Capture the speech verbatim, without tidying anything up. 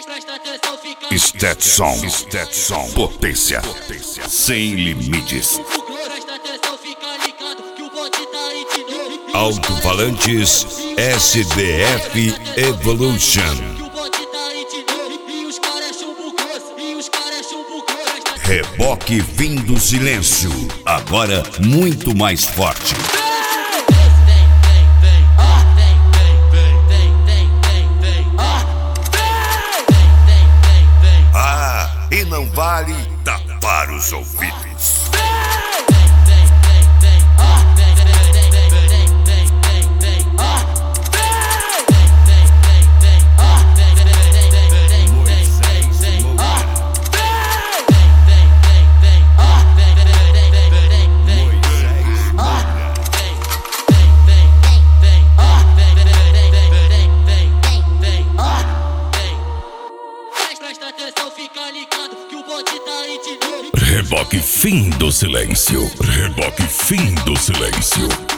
Stetson, Stetson, potência, sem limites. Alto-falantes S D F Evolution. Reboque fim do silêncio, agora muito mais forte. Ah, e não vale tapar os ouvidos. Reboque fim do silêncio. Reboque fim do silêncio.